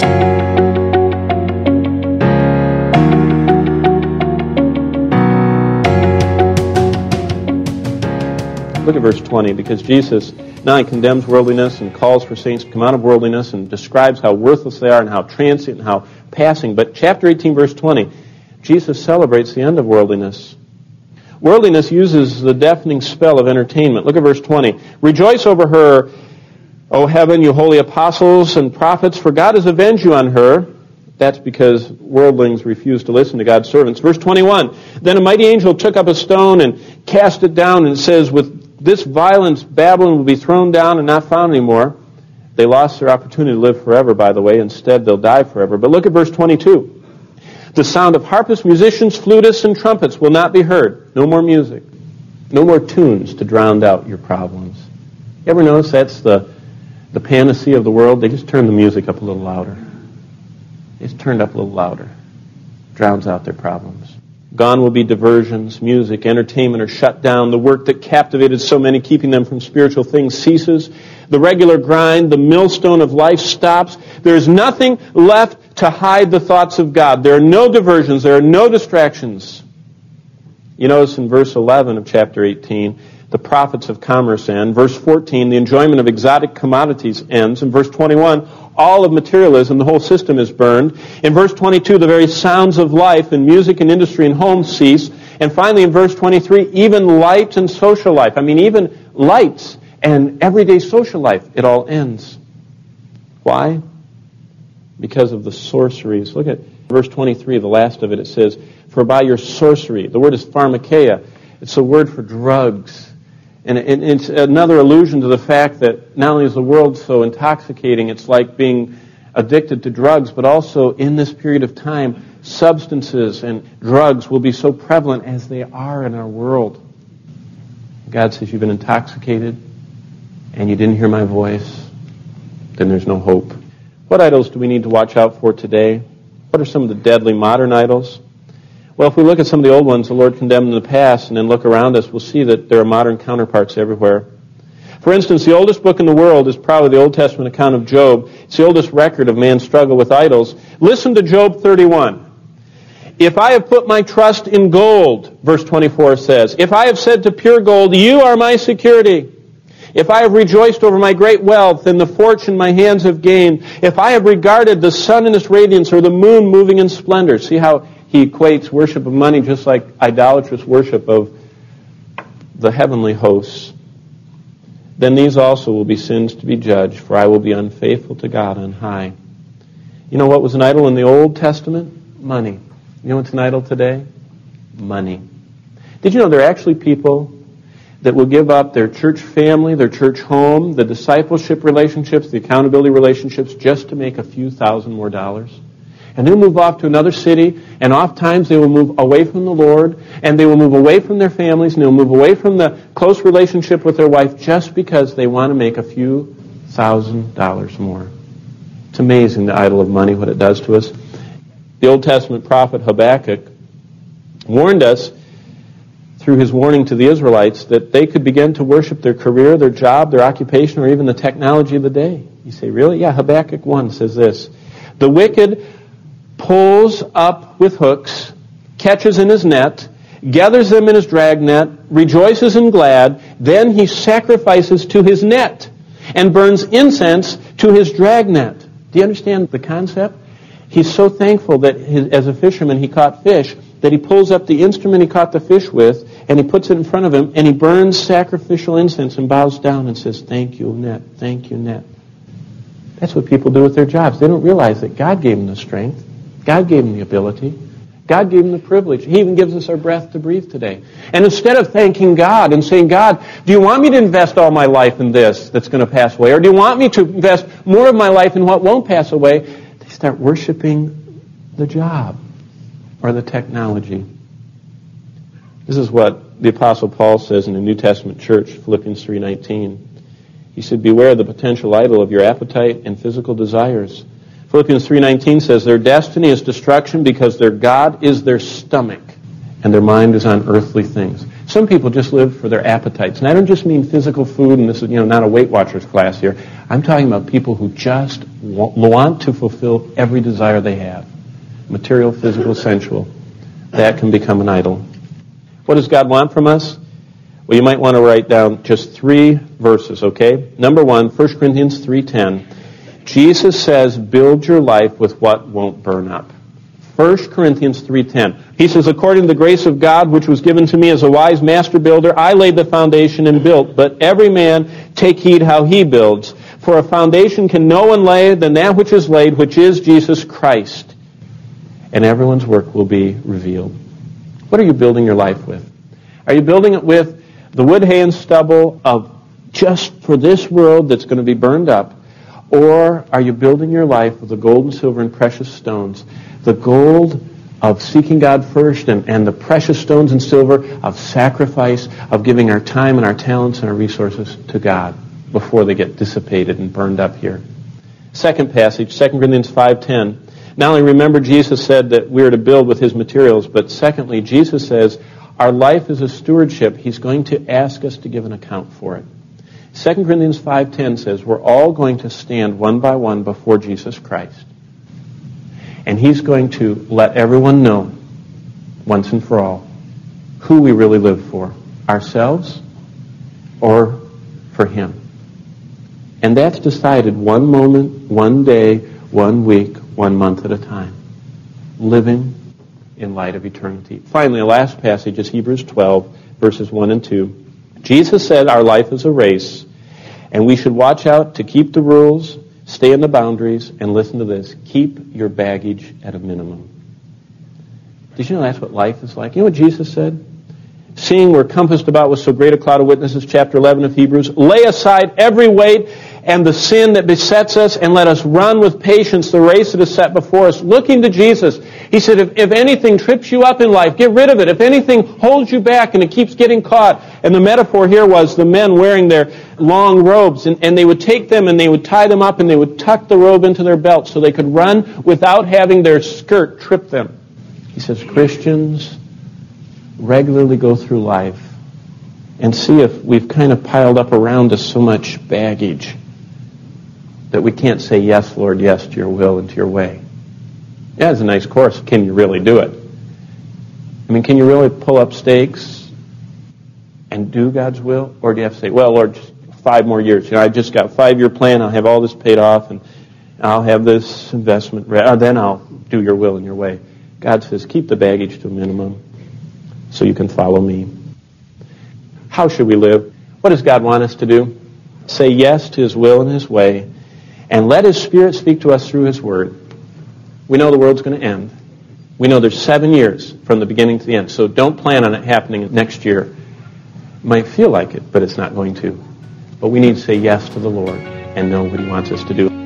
Look at verse 20, because Jesus not only condemns worldliness and calls for saints to come out of worldliness and describes how worthless they are and how transient and how passing, but chapter 18, verse 20, Jesus celebrates the end of worldliness. Worldliness uses the deafening spell of entertainment. Look at verse 20. Rejoice over her, O heaven, you holy apostles and prophets, for God has avenged you on her. That's because worldlings refuse to listen to God's servants. Verse 21, then a mighty angel took up a stone and cast it down, and it says, with this violence, Babylon will be thrown down and not found anymore. They lost their opportunity to live forever, by the way. Instead, they'll die forever. But look at verse 22. The sound of harpists, musicians, flutists, and trumpets will not be heard. No more music. No more tunes to drown out your problems. You ever notice that's the panacea of the world? They just turn the music up a little louder. It's turned up a little louder. Drowns out their problems. Gone will be diversions, music, entertainment are shut down. The work that captivated so many, keeping them from spiritual things, ceases. The regular grind, the millstone of life stops. There is nothing left to hide the thoughts of God. There are no diversions. There are no distractions. You notice in verse 11 of chapter 18, the profits of commerce end. Verse 14, the enjoyment of exotic commodities ends. In verse 21, all of materialism, the whole system is burned. In verse 22, the very sounds of life in music and industry and homes cease. And finally, in verse 23, even light and social life. Even lights and everyday social life, it all ends. Why? Because of the sorceries. Look at verse 23, the last of it. It says, for by your sorcery, the word is pharmakeia. It's a word for drugs. And it's another allusion to the fact that not only is the world so intoxicating, it's like being addicted to drugs, but also in this period of time, substances and drugs will be so prevalent as they are in our world. God says, you've been intoxicated and you didn't hear my voice, then there's no hope. What idols do we need to watch out for today? What are some of the deadly modern idols? Well, if we look at some of the old ones the Lord condemned in the past and then look around us, we'll see that there are modern counterparts everywhere. For instance, the oldest book in the world is probably the Old Testament account of Job. It's the oldest record of man's struggle with idols. Listen to Job 31. If I have put my trust in gold, verse 24 says, if I have said to pure gold, you are my security. If I have rejoiced over my great wealth and the fortune my hands have gained, if I have regarded the sun in its radiance or the moon moving in splendor. See how he equates worship of money just like idolatrous worship of the heavenly hosts. Then these also will be sins to be judged, for I will be unfaithful to God on high. You know what was an idol in the Old Testament? Money. You know what's an idol today? Money. Did you know there are actually people that will give up their church family, their church home, the discipleship relationships, the accountability relationships, just to make a few thousand more dollars? And they'll move off to another city, and oftentimes they will move away from the Lord, and they will move away from their families, and they'll move away from the close relationship with their wife just because they want to make a few $1,000s more. It's amazing, the idol of money, what it does to us. The Old Testament prophet Habakkuk warned us through his warning to the Israelites that they could begin to worship their career, their job, their occupation, or even the technology of the day. You say, really? Yeah, Habakkuk 1 says this. The wicked pulls up with hooks, catches in his net, gathers them in his drag net, rejoices and glad, then he sacrifices to his net and burns incense to his drag net. Do you understand the concept? He's so thankful that as a fisherman he caught fish, that he pulls up the instrument he caught the fish with, and he puts it in front of him, and he burns sacrificial incense and bows down and says, thank you, net, thank you, net. That's what people do with their jobs. They don't realize that God gave them the strength. God gave them the ability. God gave them the privilege. He even gives us our breath to breathe today. And instead of thanking God and saying, God, do you want me to invest all my life in this that's going to pass away? Or do you want me to invest more of my life in what won't pass away? They start worshiping the job or the technology. This is what the Apostle Paul says in the New Testament church, Philippians 3:19. He said, beware of the potential idol of your appetite and physical desires. Philippians 3:19 says, their destiny is destruction because their God is their stomach and their mind is on earthly things. Some people just live for their appetites. And I don't just mean physical food, and this is not a Weight Watchers class here. I'm talking about people who just want to fulfill every desire they have. Material, physical, sensual. That can become an idol. What does God want from us? Well, you might want to write down just 3 verses, okay? Number 1, 1 Corinthians 3:10. Jesus says, build your life with what won't burn up. 1 Corinthians 3:10. He says, according to the grace of God, which was given to me as a wise master builder, I laid the foundation and built, but every man take heed how he builds. For a foundation can no one lay than that which is laid, which is Jesus Christ. And everyone's work will be revealed. What are you building your life with? Are you building it with the wood, hay, and stubble of just for this world that's going to be burned up? Or are you building your life with the gold and silver and precious stones? The gold of seeking God first and the precious stones and silver of sacrifice, of giving our time and our talents and our resources to God before they get dissipated and burned up here. Second passage, 2 Corinthians 5:10. Not only remember Jesus said that we're to build with his materials, but secondly, Jesus says our life is a stewardship. He's going to ask us to give an account for it. 2 Corinthians 5:10 says we're all going to stand one by one before Jesus Christ. And he's going to let everyone know, once and for all, who we really live for. Ourselves or for him. And that's decided one moment, one day, 1 week, 1 month at a time. Living in light of eternity. Finally, the last passage is Hebrews 12, verses 1 and 2. Jesus said our life is a race, and we should watch out to keep the rules, stay in the boundaries, and listen to this, keep your baggage at a minimum. Did you know that's what life is like? You know what Jesus said? Seeing we're compassed about with so great a cloud of witnesses, chapter 11 of Hebrews, lay aside every weight and the sin that besets us, and let us run with patience the race that is set before us, looking to Jesus. He said, if anything trips you up in life, get rid of it. If anything holds you back and it keeps getting caught. And the metaphor here was the men wearing their long robes, and they would take them and they would tie them up and they would tuck the robe into their belt so they could run without having their skirt trip them. He says, Christians regularly go through life and see if we've kind of piled up around us so much baggage that we can't say, yes, Lord, yes, to your will and to your way. Yeah, it's a nice course. Can you really do it? I mean, can you really pull up stakes and do God's will? Or do you have to say, well, Lord, just 5 more years. I just got a 5-year plan. I'll have all this paid off, and I'll have this investment. Then I'll do your will and your way. God says, keep the baggage to a minimum so you can follow me. How should we live? What does God want us to do? Say yes to his will and his way, and let his Spirit speak to us through his word. We know the world's going to end. We know there's 7 years from the beginning to the end, so don't plan on it happening next year. It might feel like it, but it's not going to. But we need to say yes to the Lord and know what he wants us to do.